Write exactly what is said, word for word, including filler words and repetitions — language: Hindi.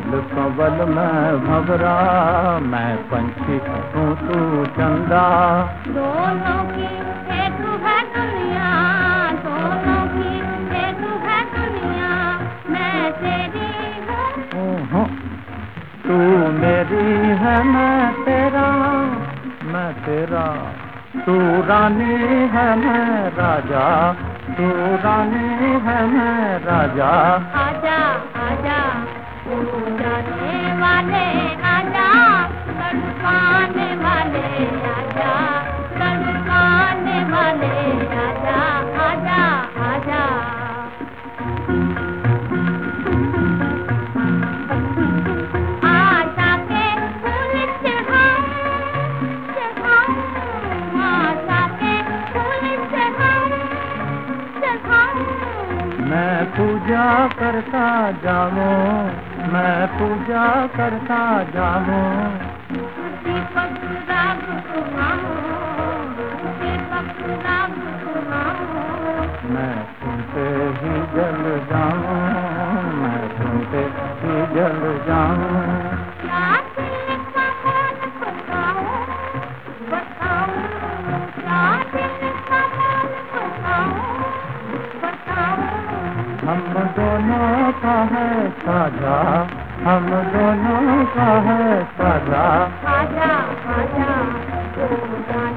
नील कंवल में भंवरा, मैं पंछी हूँ तू चंदा। दोनों की एक है दुनिया, दोनों की एक है दुनिया, मैं तेरी हूँ। तू मेरी है मैं तेरा, मैं तेरा। तू रानी है मैं राजा, तू रानी है मैं राजा। आजा आजा जाने वाले आजा, तड़पाने वाले आजा, तड़पाने वाले आजा, आजा आजा। आशा के फूल चढ़ाऊं चढ़ाऊं, आशा के फूल चढ़ाऊं चढ़ाऊं। मैं पूजा करता जाऊं, मैं पूजा करता जाऊं। दीपक राग सुनाऊं, दीपक राग सुनाऊं। मैं सुनते ही जल जाऊं, मैं सुनते ही जल जाऊं। क्या दिल का हाल बताऊं बताऊं, क्या दिल का हाल बताऊं बताऊं। हम दोनों का है साझा, हम दोनों का है साझा। आजा आजा तू जाने